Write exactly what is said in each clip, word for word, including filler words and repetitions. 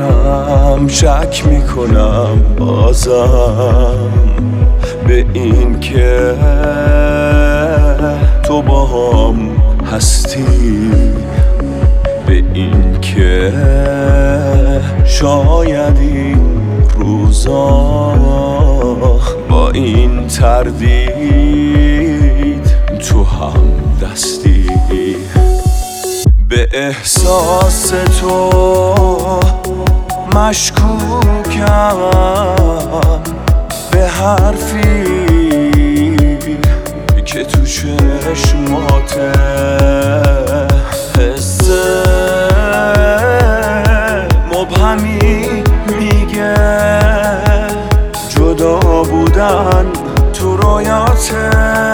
میکنم، شک میکنم بازم به این که تو با هم هستی، به این که شاید این روزا با این تردید تو هم دستی. به احساس تو مشکوکم، به حرفی که تو چشماته، حس مبهمی میگه جدا بودن تو رویاته.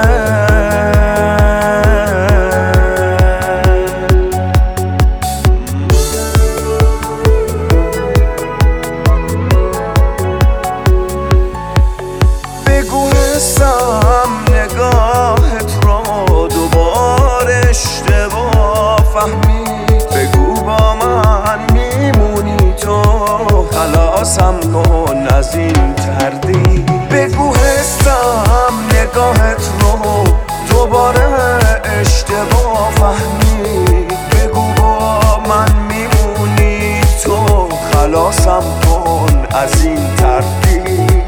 بگو حسم نگاهت رو دوباره اشتباه فهمید، بگو با من میمونی تو خلاصم کن از این تردید. بگو حسم نگاهت رو دوباره اشتباه فهمید، بگو با من میمونی تو خلاصم کن از این تردید.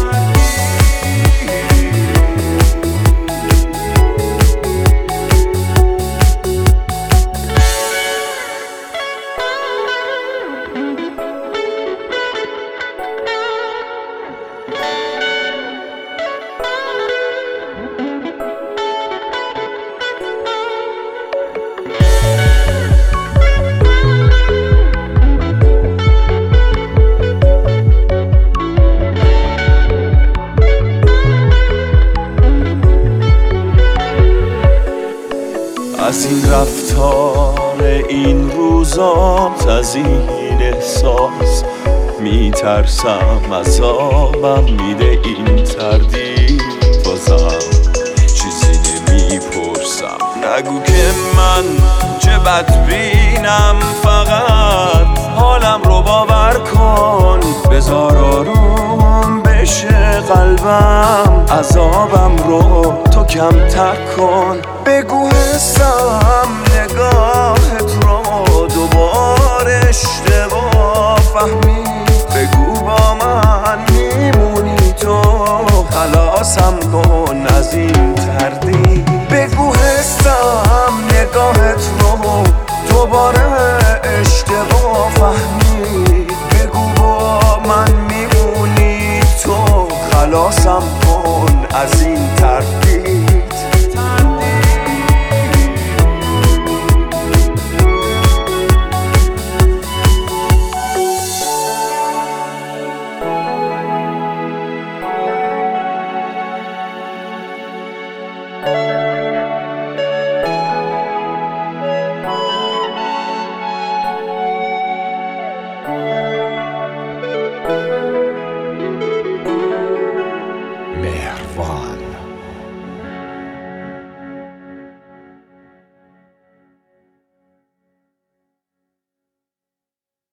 از این رفتار این روزا، از این احساس میترسم، عذابم میده این تردید. بازم چیزی نمیپرسم، نگو که من چه بدبینم، فقط حالم رو باور کن، بذار آروم بشه قلبم، عذابم رو تو کمتر کن. بگو حسم نگاهت رو دوباره اشتباه فهمید، بگو با من میمونی تو خلاصم کن از این تردید. بگو حسم نگاهت رو دوباره اشتباه فهمید، بگو با من میمونی تو خلاصم کن از این